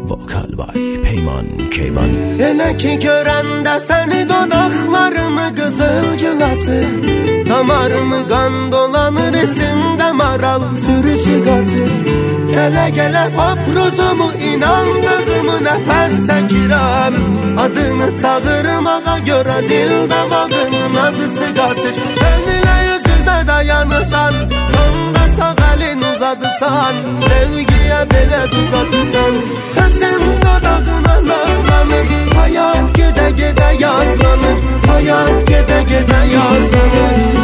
Vokal by Peyman Keyvani. Elə ki görəndə səni dodaqlarımı qızıl gül açır, damarımı qan dolanır, içimdə maral sürüsü qaçır. Gələ paprozumu inandığımı nəfəs çəkirəm, adını çağırmağa görə dil damağımın acısı qaçır. Sən ilə yüz-üzə dayanırsan, sonra sağ əlin uzadırsan, sevgiyə belə duzatırsan. Səsin dodağına nazlanır, hayat gedə yazlanır, hayat gedə yazlanır.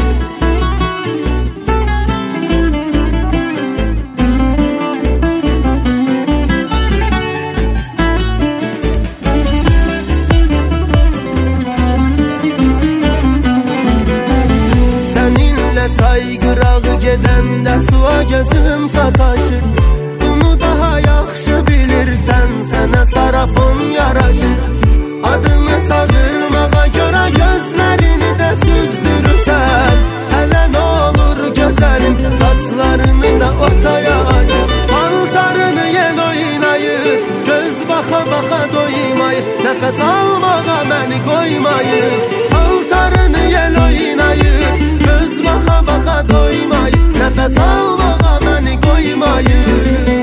Çay qırağı gedəndə suya gözüm sataşır, bunu daha yaxşı bilirsən, sənə sarafım yaraşır. Adını çağırmağa görə gözlərini də süzdürürsən, hələ nə olur gözəlim, saçlarını da ortaya açır. Paltarını yel oynayır, göz baxa doymayır, nəfəs almağa məni qoymayır. Paltarını yel oynayır, göz baxa doymayır, nəfəs almağa məni qoymayır.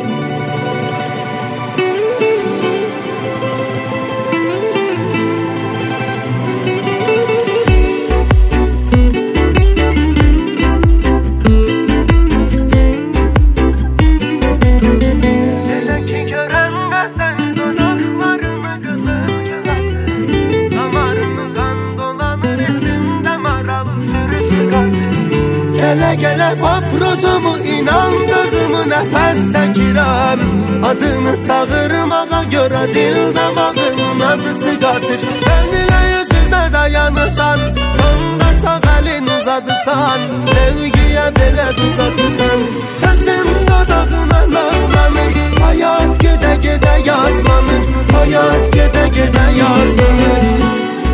Elə ki görəndə sən dodaqlarımı qızıl gül açır, damarımı qan dolanır, içimdə maral sürüsü qaçır. Gələ paprozumu inandığımı nəfəs çəkirəm, adını çağırmağa görə dil damağımın acısı qaçır. Sən ilə yüz-üzə dayanırsan, sonra sağ əlin uzadırsan, sevgiyə belə duzatırsan. Səsin dodağına nazlanır, hayat gedə yazlanır, hayat gedə yazlanır.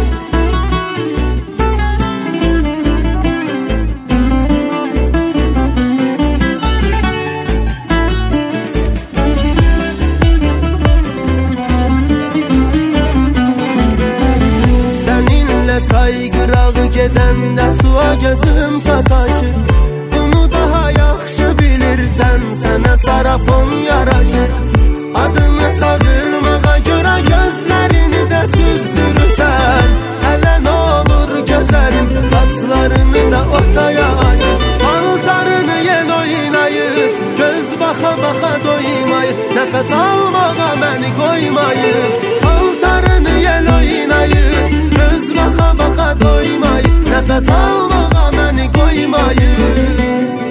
Çay qırağı gedəndə suya gözüm sataşır, bunu daha yaxşı bilirsən, sənə sarafım yaraşır. Adını çağırmağa görə gözlərini də süzdürürsən, hələ nə olur gözəlim, saçlarını da ortaya açır. Paltarını yel oynayır, göz baxa doymayır, nəfəs almağa məni qoymayır. Paltarını yel oynayır, göz baxa doymayır, nəfəs almağa məni qoymayır.